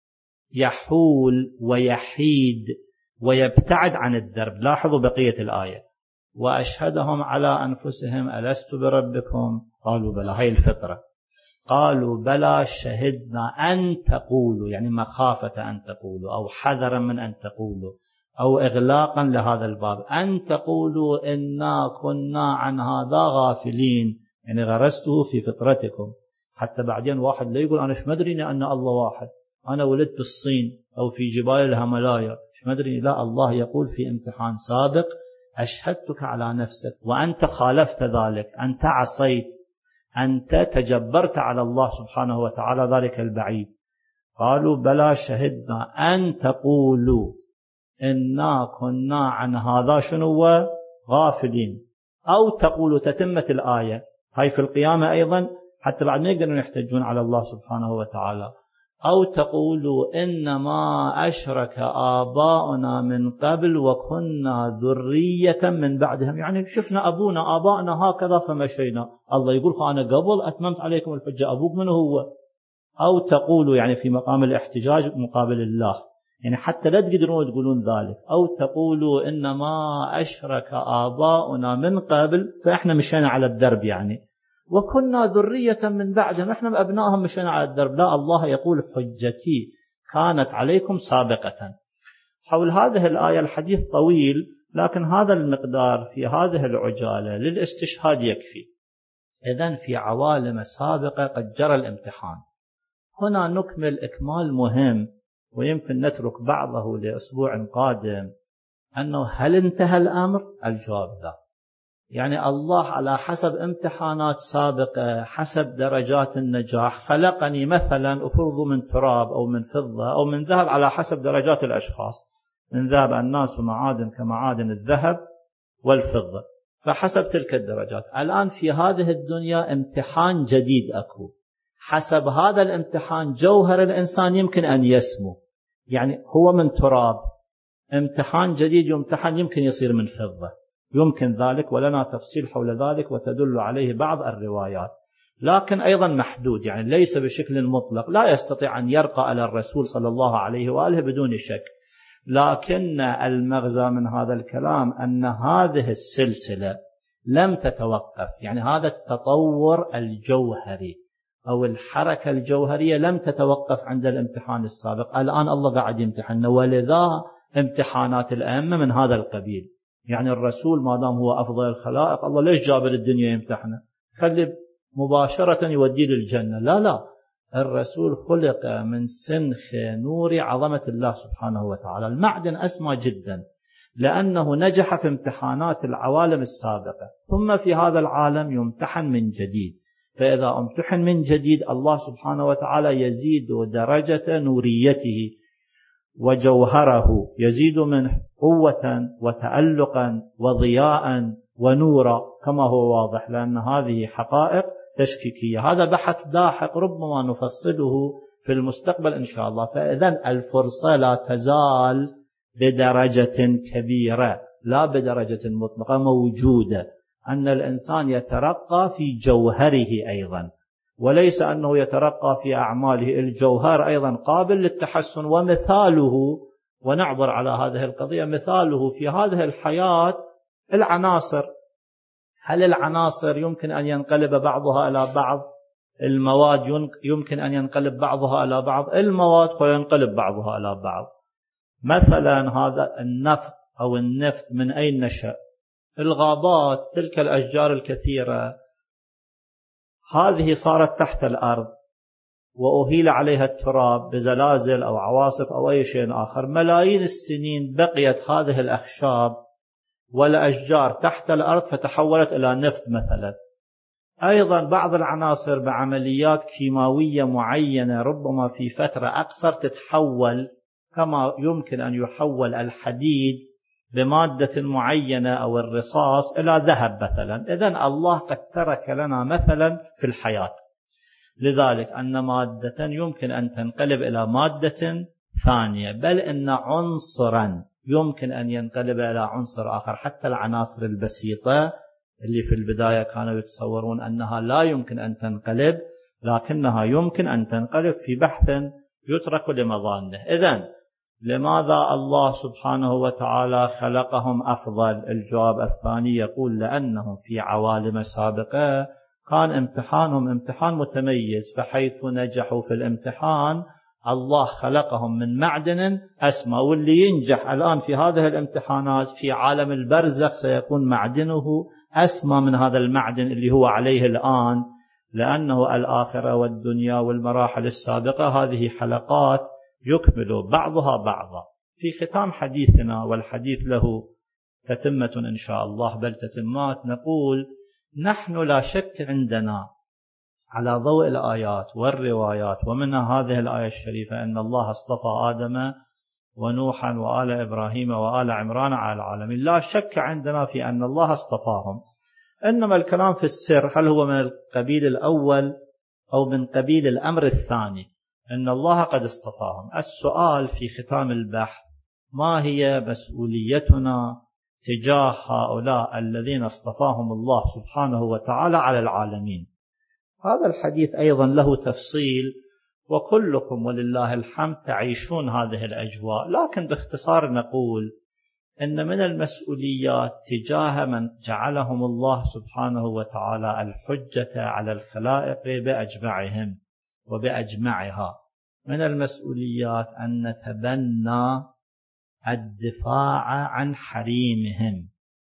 ويحيد ويبتعد عن الدرب. لاحظوا بقية الآية: وأشهدهم على أنفسهم ألست بربكم قالوا بلى، هاي الفطرة. قالوا بلى شهدنا أن تقولوا، يعني مخافة أن تقولوا أو حذرا من أن تقولوا أو إغلاقا لهذا الباب، أن تقولوا إنا كنا عن هذا غافلين، يعني غرسته في فطرتكم. حتى بعدين واحد لا يقول أنا ايش مدريني أن الله واحد، أنا ولدت بالصين أو في جبال الهيمالايا، ايش مدريني. لا، الله يقول في امتحان سابق: أشهدتك على نفسك وأنت خالفت ذلك، أنت عصيت، أنت تجبرت على الله سبحانه وتعالى ذلك البعيد. قالوا بلى شهدنا أن تقولوا إنا كنا عن هذا شنو غافلين، أو تقولوا تتمة الآية هاي في القيامة أيضا، حتى بعد ما يقدرون يحتجون على الله سبحانه وتعالى. أو تقولوا إنما أشرك آباؤنا من قبل وكنا ذرية من بعدهم، يعني شفنا أبونا آباؤنا هكذا فمشينا. الله يقول أنا قبل أتممت عليكم الحجة، أبوك من هو؟ أو تقولوا يعني في مقام الاحتجاج مقابل الله، يعني حتى لا تقدرون تقولون ذلك. أو تقولوا إنما أشرك آباؤنا من قبل فإحنا مشينا على الدرب، يعني وكنا ذرية من بعدهم، احنا أبنائهم مشينا على الدرب. لا، الله يقول حجتي كانت عليكم سابقة. حول هذه الآية الحديث طويل، لكن هذا المقدار في هذه العجالة للاستشهاد يكفي. إذن في عوالم سابقة قد جرى الامتحان. هنا نكمل إكمال مهم ويمكن نترك بعضه لأسبوع قادم، أنه هل انتهى الأمر؟ الجواب لا. يعني الله على حسب امتحانات سابقة، حسب درجات النجاح، خلقني مثلا أفرض من تراب أو من فضة أو من ذهب على حسب درجات الأشخاص. من ذهب الناس معادن كمعادن الذهب والفضة، فحسب تلك الدرجات. الآن في هذه الدنيا امتحان جديد أكو، حسب هذا الامتحان جوهر الإنسان يمكن أن يسمو. يعني هو من تراب، امتحان جديد يمتحن يمكن يصير من فضة، يمكن ذلك، ولنا تفصيل حول ذلك وتدل عليه بعض الروايات، لكن أيضا محدود، يعني ليس بشكل مطلق، لا يستطيع أن يرقى على الرسول صلى الله عليه وآله بدون شك. لكن المغزى من هذا الكلام أن هذه السلسلة لم تتوقف، يعني هذا التطور الجوهري أو الحركة الجوهرية لم تتوقف عند الامتحان السابق. الآن الله قاعد يمتحننا، ولذا امتحانات الأئمة من هذا القبيل. يعني الرسول ما دام هو أفضل الخلائق، الله ليش جابر الدنيا يمتحنه؟ خلي مباشرة يوديه للجنة. لا، الرسول خلق من سنخ نور عظمة الله سبحانه وتعالى. المعدن أسمى جدا لأنه نجح في امتحانات العوالم السابقة، ثم في هذا العالم يمتحن من جديد. فإذا امتحن من جديد الله سبحانه وتعالى يزيد درجة نوريته وجوهره، يزيد منه قوة وتألقا وضياء ونورا كما هو واضح، لأن هذه حقائق تشكيكية. هذا بحث لاحق ربما نفصله في المستقبل إن شاء الله. فإذن الفرصة لا تزال بدرجة كبيرة، لا بدرجة مطلقة، موجودة، أن الإنسان يترقى في جوهره أيضا، وليس أنه يترقى في أعماله. الجوهر أيضا قابل للتحسن، ومثاله، ونعبر على هذه القضية، مثاله في هذه الحياة العناصر. هل العناصر يمكن أن ينقلب بعضها إلى بعض؟ المواد يمكن أن ينقلب بعضها إلى بعض؟ المواد ينقلب بعضها إلى بعض. مثلا هذا النفط أو النفط من أين نشأ؟ الغابات، تلك الأشجار الكثيرة هذه صارت تحت الأرض وأهيل عليها التراب بزلازل أو عواصف أو أي شيء آخر. ملايين السنين بقيت هذه الأخشاب والأشجار تحت الأرض فتحولت إلى نفط مثلا. أيضا بعض العناصر بعمليات كيماوية معينة ربما في فترة أقصر تتحول، كما يمكن أن يحول الحديد بمادة معينة أو الرصاص إلى ذهب مثلا. إذن الله قد ترك لنا مثلا في الحياة، لذلك أن مادة يمكن أن تنقلب إلى مادة ثانية، بل إن عنصرا يمكن أن ينقلب إلى عنصر آخر. حتى العناصر البسيطة اللي في البداية كانوا يتصورون أنها لا يمكن أن تنقلب، لكنها يمكن أن تنقلب في بحث يترك لمظانه. إذن لماذا الله سبحانه وتعالى خلقهم أفضل؟ الجواب الثاني يقول لأنهم في عوالم سابقة كان امتحانهم امتحان متميز، فحيث نجحوا في الامتحان الله خلقهم من معدن أسمى، واللي ينجح الآن في هذه الامتحانات في عالم البرزخ سيكون معدنه أسمى من هذا المعدن اللي هو عليه الآن، لأنه الآخرة والدنيا والمراحل السابقة هذه حلقات يكمل بعضها بعضا. في ختام حديثنا، والحديث له تتمة إن شاء الله بل تتمات، نقول نحن لا شك عندنا على ضوء الآيات والروايات، ومنها هذه الآية الشريفة أن الله اصطفى آدم ونوحا وآل إبراهيم وآل عمران على العالمين. لا شك عندنا في أن الله اصطفاهم، إنما الكلام في السر هل هو من القبيل الأول أو من قبيل الأمر الثاني، أن الله قد اصطفاهم. السؤال في ختام البحث: ما هي مسؤوليتنا تجاه هؤلاء الذين اصطفاهم الله سبحانه وتعالى على العالمين؟ هذا الحديث أيضا له تفصيل، وكلكم ولله الحمد تعيشون هذه الأجواء، لكن باختصار نقول إن من المسؤوليات تجاه من جعلهم الله سبحانه وتعالى الحجة على الخلائق بأجمعهم وبأجمعها، من المسؤوليات أن نتبنى الدفاع عن حريمهم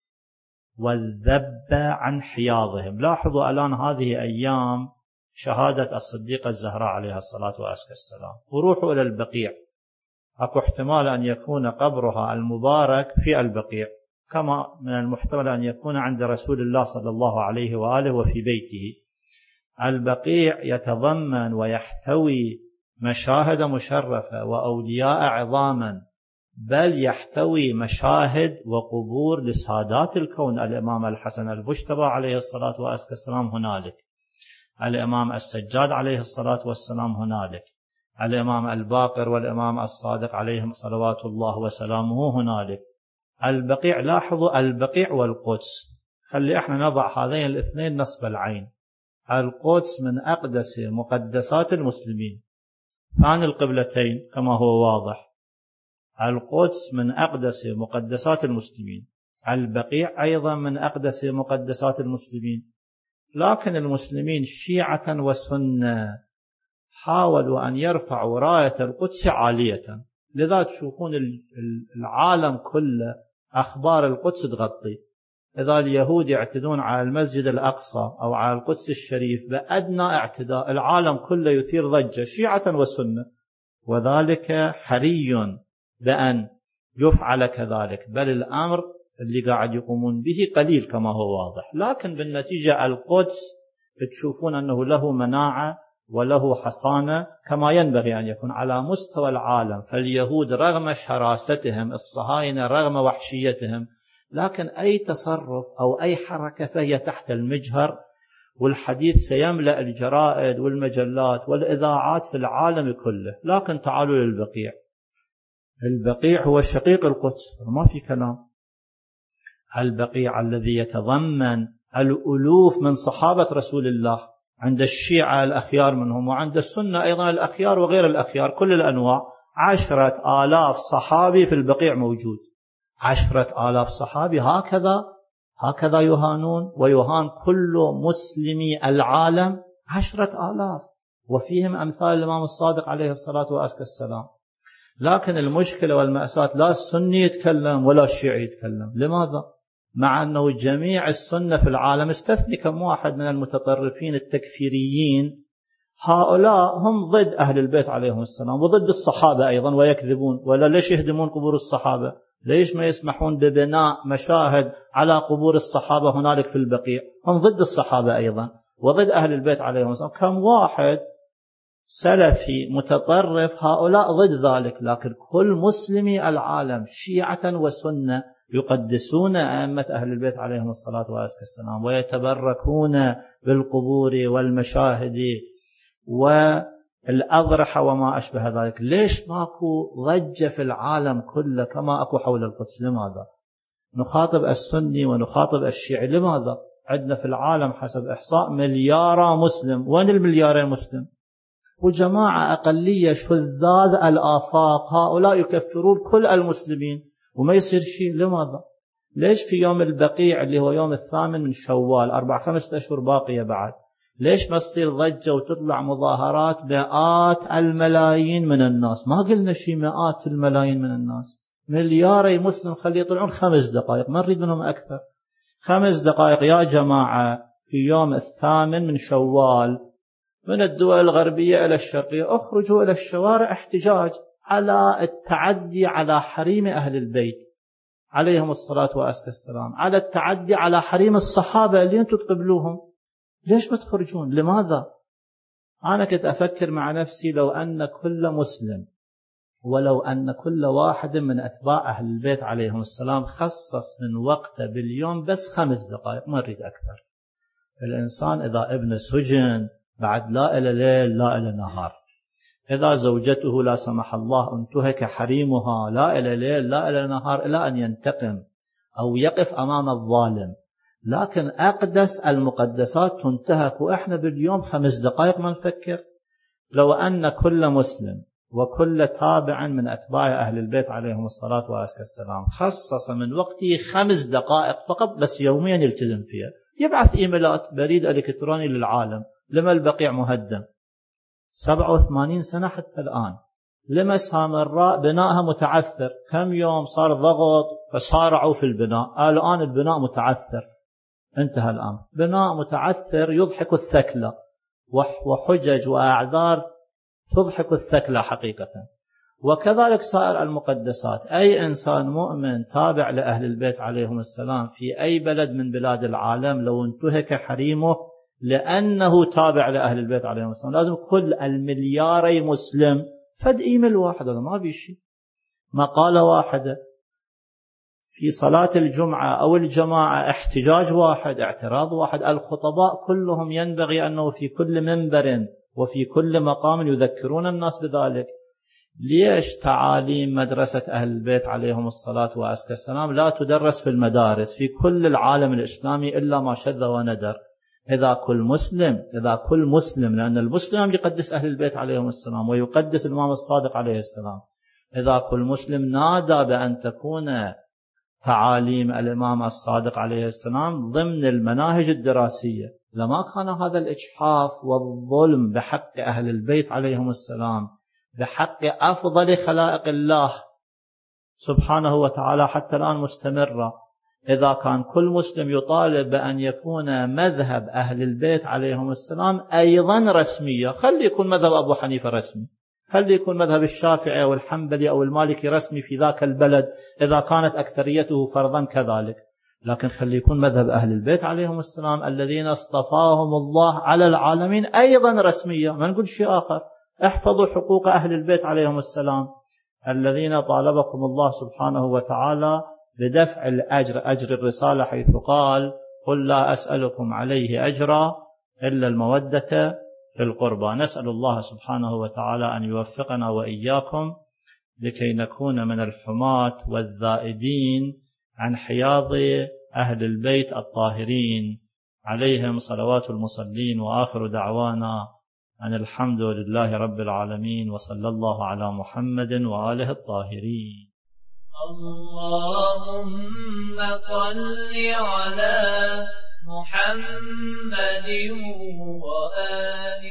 والذب عن حياضهم. لاحظوا الآن هذه أيام شهادة الصديقة الزهراء عليها الصلاة والسلام، وروحوا إلى البقيع، أكو احتمال أن يكون قبرها المبارك في البقيع، كما من المحتمل أن يكون عند رسول الله صلى الله عليه وآله وفي بيته. البقيع يتضمن ويحتوي مشاهد مشرفة وأولياء عظاما، بل يحتوي مشاهد وقبور لسادات الكون. الإمام الحسن المجتبى عليه الصلاة والسلام هنالك، الإمام السجاد عليه الصلاة والسلام هنالك، الإمام الباقر والإمام الصادق عليهم صلوات الله وسلامه هنالك. البقيع، لاحظوا البقيع والقدس، خلي احنا نضع هذين الاثنين نصب العين. القدس من أقدس مقدسات المسلمين، ثاني القبلتين كما هو واضح. القدس من أقدس مقدسات المسلمين، البقيع أيضا من أقدس مقدسات المسلمين. لكن المسلمين شيعة وسنة حاولوا أن يرفعوا راية القدس عالية، لذا تشوفون العالم كله أخبار القدس تغطي. إذا اليهود يعتدون على المسجد الأقصى أو على القدس الشريف بأدنى اعتداء، العالم كله يثير ضجة شيعة وسنة، وذلك حري بأن يفعل كذلك، بل الأمر اللي قاعد يقومون به قليل كما هو واضح. لكن بالنتيجة القدس تشوفون أنه له مناعة وله حصانة كما ينبغي أن يكون على مستوى العالم. فاليهود رغم شراستهم، الصهاينة رغم وحشيتهم، لكن أي تصرف أو أي حركة فهي تحت المجهر، والحديث سيملأ الجرائد والمجلات والإذاعات في العالم كله. لكن تعالوا للبقيع، البقيع هو شقيق القدس، ما في كلام. البقيع الذي يتضمن الألوف من صحابة رسول الله، عند الشيعة الأخيار منهم، وعند السنة أيضا الأخيار وغير الأخيار كل الأنواع. 10,000 صحابي في البقيع موجود، 10,000 صحابي هكذا يهانون ويهان كل مسلمي العالم 10,000، وفيهم أمثال الإمام الصادق عليه الصلاة والسلام. لكن المشكلة والمأساة لا السني يتكلم ولا الشيعي يتكلم. لماذا؟ مع أنه جميع السنة في العالم، استثني كم واحد من المتطرفين التكفيريين، هؤلاء هم ضد أهل البيت عليهم السلام وضد الصحابة أيضا ويكذبون. ولا ليش يهدمون قبور الصحابة؟ ليش ما يسمحون ببناء مشاهد على قبور الصحابة هنالك في البقيع؟ هم ضد الصحابة أيضا، وضد أهل البيت عليهم السلام، كم واحد سلفي متطرف هؤلاء ضد ذلك، لكن كل مسلمي العالم شيعة وسنة يقدسون أئمة أهل البيت عليهم الصلاة والسلام ويتبركون بالقبور والمشاهد والأضرحة وما أشبه ذلك. ليش ماكو ضجة في العالم كله كما أكو حول القدس؟ لماذا نخاطب السني ونخاطب الشيعي؟ لماذا عندنا في العالم حسب إحصاء مليار مسلم، وين المليارين مسلم؟ وجماعة أقلية شذاذ الآفاق هؤلاء يكفرون كل المسلمين وما يصير شيء. لماذا؟ ليش في يوم البقيع اللي هو يوم 8 من شوال 4-5 أشهر باقية بعد، ليش ما تصير ضجة وتطلع مظاهرات مئات الملايين من الناس؟ ما قلنا شيء مئات الملايين من الناس، ملياري مسلم خلي يطلعون 5 دقائق، ما نريد منهم أكثر. 5 دقائق يا جماعة في يوم 8 من شوال من الدول الغربية إلى الشرقية، اخرجوا إلى الشوارع احتجاج على التعدي على حريم أهل البيت عليهم الصلاة والسلام، على التعدي على حريم الصحابة اللي أنتم تقبلوهم. ليش ما تخرجون؟ لماذا؟ أنا كنت أفكر مع نفسي لو أن كل مسلم ولو أن كل واحد من أتباع أهل البيت عليهم السلام خصص من وقته باليوم بس 5 دقائق، ما نريد أكثر. الإنسان إذا ابن سجن بعد لا إلى ليل لا إلى نهار، إذا زوجته لا سمح الله انتهك حريمها لا إلى ليل لا إلى نهار إلى أن ينتقم أو يقف أمام الظالم، لكن أقدس المقدسات تنتهك وإحنا باليوم 5 دقائق ما نفكر. لو أن كل مسلم وكل تابع من أتباع أهل البيت عليهم الصلاة والسلام خصص من وقته 5 دقائق فقط بس يوميا يلتزم فيها، يبعث إيميلات بريد إلكتروني للعالم، لما البقيع مهدم 87 سنة حتى الآن، لما سامراء بنائها متعثر، كم يوم صار ضغط فصارعوا في البناء، الآن البناء متعثر، انتهى الآن بناء متعثر يضحك الثكلى، وحجج وأعذار تضحك الثكلى حقيقة. وكذلك سائر المقدسات، أي إنسان مؤمن تابع لأهل البيت عليهم السلام في أي بلد من بلاد العالم لو انتهك حريمه لأنه تابع لأهل البيت عليهم السلام لازم كل الملياري مسلم فد إيميل واحد، هذا ما بيشي، مقالة واحدة في صلاة الجمعة أو الجماعة، احتجاج واحد، اعتراض واحد. الخطباء كلهم ينبغي أنه في كل منبر وفي كل مقام يذكرون الناس بذلك. ليش تعاليم مدرسة أهل البيت عليهم الصلاة والسلام لا تدرس في المدارس في كل العالم الإسلامي إلا ما شذ وندر؟ إذا كل مسلم لأن المسلم يقدس أهل البيت عليهم السلام ويقدس الإمام الصادق عليه السلام، إذا كل مسلم نادى بأن تكون تعاليم الإمام الصادق عليه السلام ضمن المناهج الدراسية لما كان هذا الإجحاف والظلم بحق أهل البيت عليهم السلام، بحق أفضل خلائق الله سبحانه وتعالى حتى الآن مستمرة. إذا كان كل مسلم يطالب بأن يكون مذهب أهل البيت عليهم السلام أيضا رسمية، خلي يكون مذهب أبو حنيفة رسمي، خلي يكون مذهب الشافعي أو الحنبلي أو المالكي رسمي في ذاك البلد إذا كانت أكثريته فرضا كذلك، لكن خلي يكون مذهب أهل البيت عليهم السلام الذين اصطفاهم الله على العالمين أيضا رسمية. ما نقول شيء آخر، احفظوا حقوق أهل البيت عليهم السلام الذين طالبكم الله سبحانه وتعالى بدفع الأجر، أجر الرسالة، حيث قال قل لا أسألكم عليه أجرا إلا المودة في القربى. نسأل الله سبحانه وتعالى أن يوفقنا وإياكم لكي نكون من الحماة والذائدين عن حياض أهل البيت الطاهرين عليهم صلوات المصلين. وآخر دعوانا أن الحمد لله رب العالمين، وصلى الله على محمد وآله الطاهرين. اللهم صل على محمد وآله